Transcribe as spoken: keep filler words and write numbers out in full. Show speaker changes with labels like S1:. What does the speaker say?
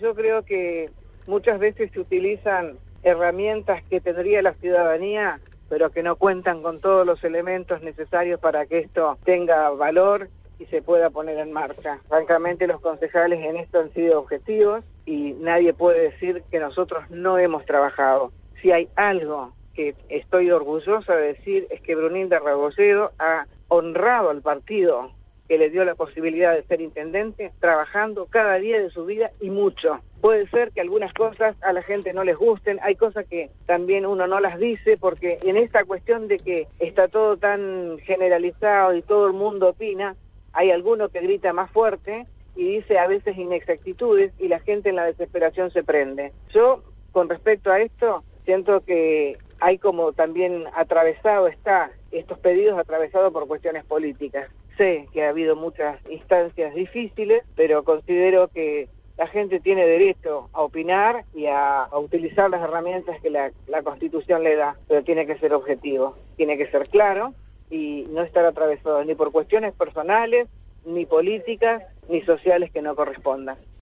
S1: yo creo que muchas veces se utilizan herramientas que tendría la ciudadanía, pero que no cuentan con todos los elementos necesarios para que esto tenga valor y se pueda poner en marcha. Francamente, los concejales en esto han sido objetivos y nadie puede decir que nosotros no hemos trabajado. Si hay algo que estoy orgullosa de decir es que Brunilda Rebolledo ha honrado al partido que le dio la posibilidad de ser intendente, trabajando cada día de su vida y mucho. Puede ser que algunas cosas a la gente no les gusten, hay cosas que también uno no las dice, porque en esta cuestión de que está todo tan generalizado y todo el mundo opina, hay alguno que grita más fuerte y dice a veces inexactitudes y la gente en la desesperación se prende. Yo, con respecto a esto, siento que hay como también atravesado, está estos pedidos atravesados por cuestiones políticas. Sé que ha habido muchas instancias difíciles, pero considero que la gente tiene derecho a opinar y a, a utilizar las herramientas que la, la Constitución le da, pero tiene que ser objetivo, tiene que ser claro y no estar atravesado ni por cuestiones personales, ni políticas, ni sociales que no correspondan.